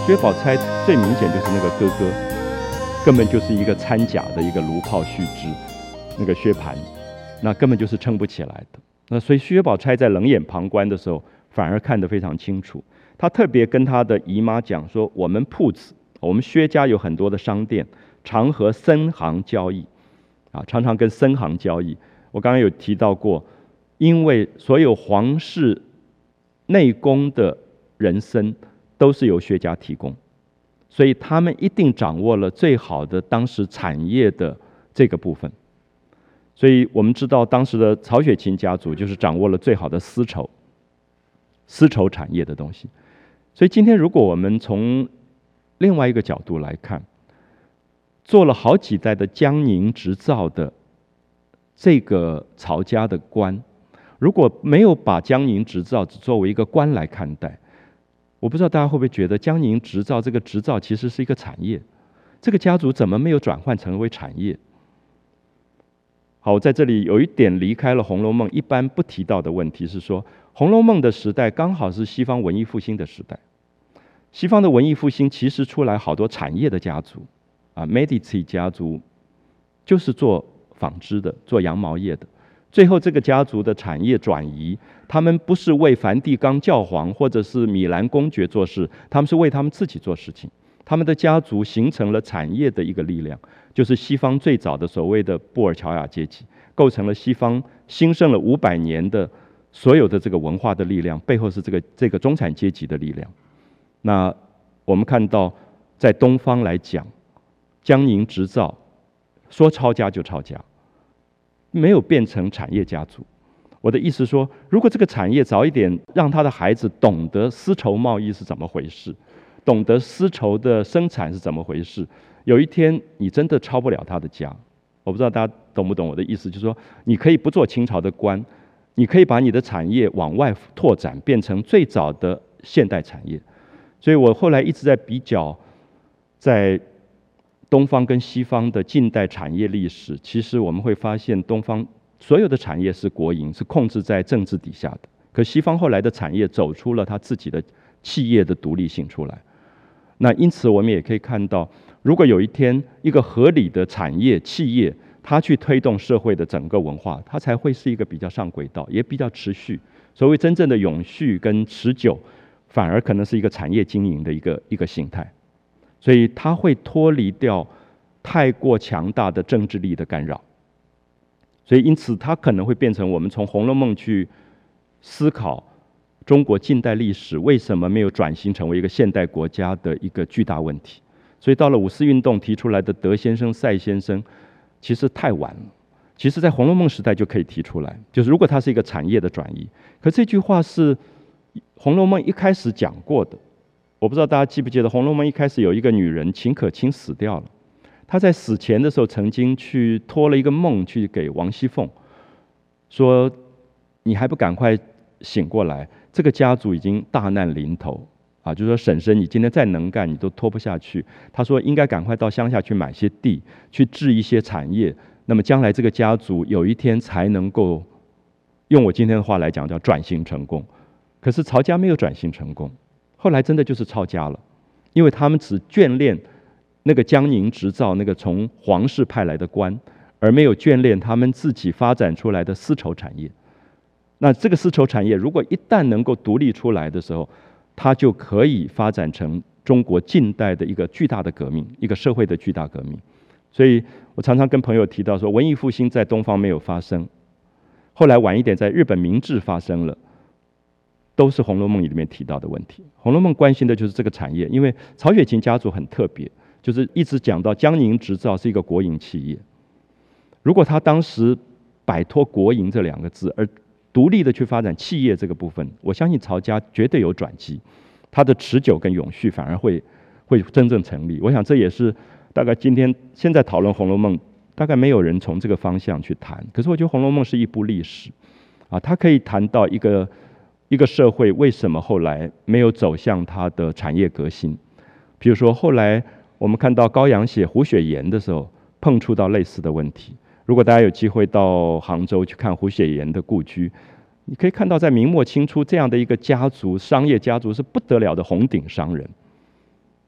薛宝钗最明显就是那个哥哥，根本就是一个掺假的一个卢炮续之，那个薛蟠，那根本就是撑不起来的。那所以薛宝钗在冷眼旁观的时候，反而看得非常清楚。她特别跟她的姨妈讲说，我们铺子，我们薛家有很多的商店，常和僧行交易，常常跟僧行交易。我刚刚有提到过，因为所有皇室内宫的人参都是由薛家提供，所以他们一定掌握了最好的当时产业的这个部分。所以我们知道当时的曹雪芹家族就是掌握了最好的丝绸产业的东西。所以今天如果我们从另外一个角度来看，做了好几代的江宁织造的这个曹家的官，如果没有把江宁织造只作为一个官来看待，我不知道大家会不会觉得江宁织造这个织造其实是一个产业，这个家族怎么没有转换成为产业？好，我在这里有一点离开了《红楼梦》一般不提到的问题，是说《红楼梦》的时代刚好是西方文艺复兴的时代。西方的文艺复兴其实出来好多产业的家族，Medici 家族就是做纺织的，做羊毛业的。最后这个家族的产业转移，他们不是为梵蒂冈教皇或者是米兰公爵做事，他们是为他们自己做事情。他们的家族形成了产业的一个力量，就是西方最早的所谓的布尔乔亚阶级，构成了西方兴盛了500年的所有的这个文化的力量，背后是这个中产阶级的力量。那我们看到在东方来讲，江宁织造说抄家就抄家，没有变成产业家族。我的意思说，如果这个产业早一点让他的孩子懂得丝绸贸易是怎么回事，懂得丝绸的生产是怎么回事，有一天你真的抄不了他的家。我不知道大家懂不懂我的意思，就是说你可以不做清朝的官，你可以把你的产业往外拓展，变成最早的现代产业。所以我后来一直在比较在东方跟西方的近代产业历史，其实我们会发现东方所有的产业是国营，是控制在政治底下的，可西方后来的产业走出了他自己的企业的独立性出来。那因此我们也可以看到，如果有一天一个合理的产业企业，它去推动社会的整个文化，它才会是一个比较上轨道，也比较持续。所谓真正的永续跟持久，反而可能是一个产业经营的一个形态。所以它会脱离掉太过强大的政治力的干扰。所以因此它可能会变成我们从《红楼梦》去思考中国近代历史为什么没有转型成为一个现代国家的一个巨大问题。所以到了五四运动提出来的德先生、赛先生，其实太晚了。其实在《红楼梦》时代就可以提出来，就是如果它是一个产业的转移。可这句话是《红楼梦》一开始讲过的。我不知道大家记不记得，《红楼梦》一开始有一个女人秦可卿死掉了，她在死前的时候曾经去托了一个梦去给王熙凤，说你还不赶快醒过来，这个家族已经大难临头就是说婶婶你今天再能干你都拖不下去。她说应该赶快到乡下去买些地，去置一些产业，那么将来这个家族有一天才能够用我今天的话来讲叫转型成功。可是曹家没有转型成功，后来真的就是抄家了，因为他们只眷恋那个江宁织造那个从皇室派来的官，而没有眷恋他们自己发展出来的丝绸产业。那这个丝绸产业如果一旦能够独立出来的时候，它就可以发展成中国近代的一个巨大的革命，一个社会的巨大革命。所以我常常跟朋友提到说，文艺复兴在东方没有发生，后来晚一点在日本明治发生了，都是《红楼梦》里面提到的问题。《红楼梦》关心的就是这个产业，因为曹雪芹家族很特别，就是一直讲到江宁织造是一个国营企业。如果他当时摆脱国营这2个字，而独立的去发展企业这个部分，我相信曹家绝对有转机，它的持久跟永续反而会真正成立。我想这也是大概现在讨论《红楼梦》，大概没有人从这个方向去谈。可是我觉得《红楼梦》是一部历史它可以谈到一个社会为什么后来没有走向它的产业革新。比如说后来我们看到高阳写胡雪岩的时候，碰触到类似的问题。如果大家有机会到杭州去看胡雪岩的故居，你可以看到在明末清初这样的一个家族，商业家族是不得了的红顶商人。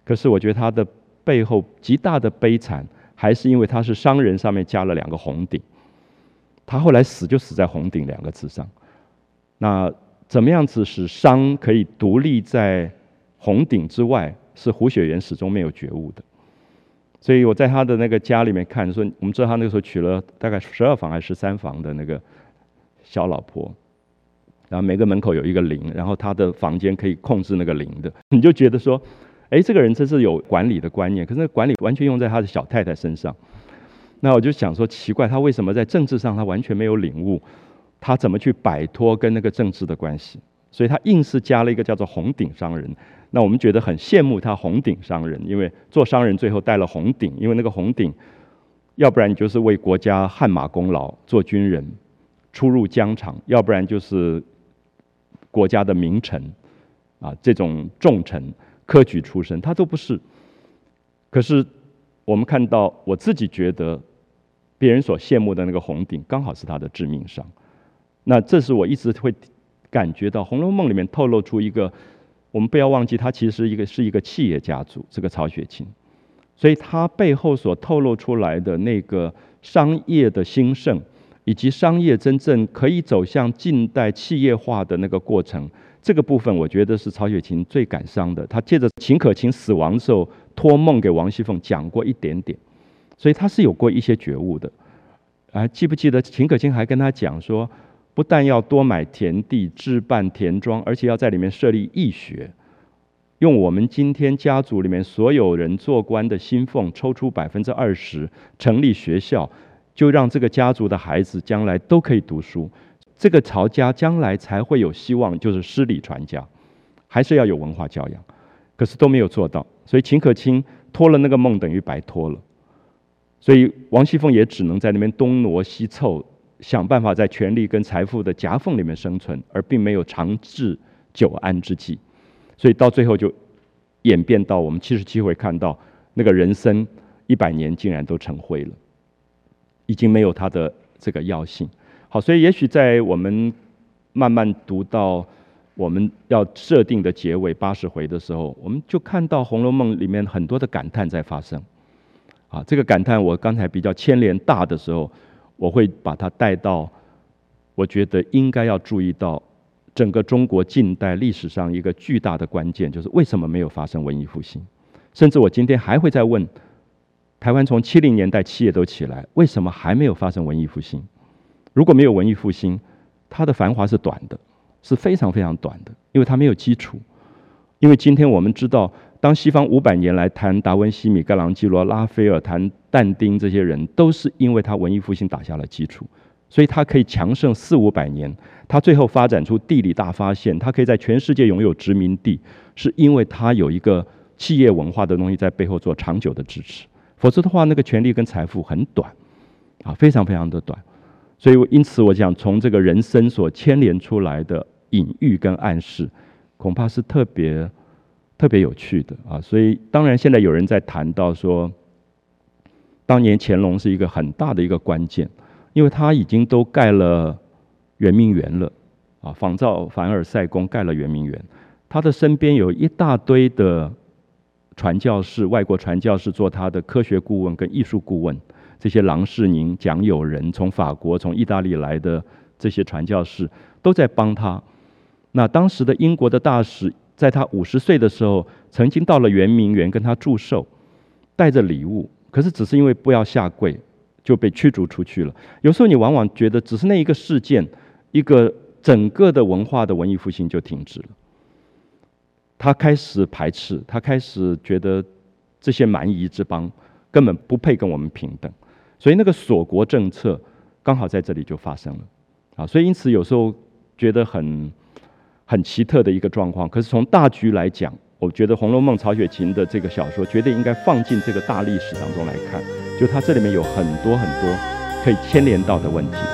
可是我觉得他的背后极大的悲惨，还是因为他是商人上面加了2个红顶，他后来死就死在红顶2个字上。那怎么样子使商可以独立在红顶之外，是胡雪岩始终没有觉悟的。所以我在他的那个家里面看，说我们知道他那个时候娶了大概12房还是13房的那个小老婆，然后每个门口有一个铃，然后他的房间可以控制那个铃的，你就觉得说，哎，这个人真是有管理的观念，可是那个管理完全用在他的小太太身上。那我就想说，奇怪，他为什么在政治上他完全没有领悟，他怎么去摆脱跟那个政治的关系？所以他硬是加了一个叫做红顶商人。那我们觉得很羡慕他红顶商人，因为做商人最后带了红顶，因为那个红顶，要不然你就是为国家汗马功劳，做军人，出入疆场；要不然就是国家的名臣，这种重臣、科举出身，他都不是。可是我们看到，我自己觉得，别人所羡慕的那个红顶，刚好是他的致命伤。那这是我一直会感觉到《红楼梦》里面透露出一个。我们不要忘记，他其实是一个企业家族，这个曹雪芹，所以他背后所透露出来的那个商业的兴盛，以及商业真正可以走向近代企业化的那个过程，这个部分我觉得是曹雪芹最感伤的。他借着秦可卿死亡之后，托梦给王熙凤讲过一点点，所以他是有过一些觉悟的。记不记得秦可卿还跟他讲说，不但要多买田地，置办田庄，而且要在里面设立义学，用我们今天家族里面所有人做官的薪俸抽出20%，成立学校，就让这个家族的孩子将来都可以读书，这个曹家将来才会有希望，就是诗礼传家，还是要有文化教养。可是都没有做到，所以秦可卿托了那个梦，等于白托了。所以王熙凤也只能在那边东挪西凑，想办法在权力跟财富的夹缝里面生存，而并没有长治久安之计。所以到最后就演变到我们77回看到那个人生100年竟然都成灰了，已经没有它的这个药性。好，所以也许在我们慢慢读到我们要设定的结尾80回的时候，我们就看到《红楼梦》里面很多的感叹在发生。这个感叹我刚才比较牵连大的时候，我会把它带到，我觉得应该要注意到整个中国近代历史上一个巨大的关键，就是为什么没有发生文艺复兴？甚至我今天还会再问，台湾从70年代企业都起来，为什么还没有发生文艺复兴？如果没有文艺复兴，它的繁华是短的，是非常非常短的，因为它没有基础。因为今天我们知道，当西方500年来谈达文西、米开朗基罗、拉斐尔、谈但丁这些人，都是因为他文艺复兴打下了基础，所以他可以强盛400-500年。他最后发展出地理大发现，他可以在全世界拥有殖民地，是因为他有一个企业文化的东西在背后做长久的支持。否则的话，那个权力跟财富很短，非常非常的短。所以因此我讲，从这个人生所牵连出来的隐喻跟暗示，恐怕是特别有趣的所以当然现在有人在谈到说，当年乾隆是一个很大的一个关键，因为他已经都盖了圆明园了仿照凡尔赛宫盖了圆明园，他的身边有一大堆的传教士，外国传教士做他的科学顾问跟艺术顾问，这些郎世宁、蒋友仁，从法国、从意大利来的这些传教士都在帮他。那当时的英国的大使，在他50岁的时候，曾经到了圆明园跟他祝寿，带着礼物，可是只是因为不要下跪，就被驱逐出去了。有时候你往往觉得，只是那一个事件，一个整个的文化的文艺复兴就停止了。他开始排斥，他开始觉得这些蛮夷之邦根本不配跟我们平等，所以那个锁国政策刚好在这里就发生了所以因此有时候觉得很奇特的一个状况。可是从大局来讲，我觉得《红楼梦》曹雪芹的这个小说绝对应该放进这个大历史当中来看，就它这里面有很多可以牵连到的问题。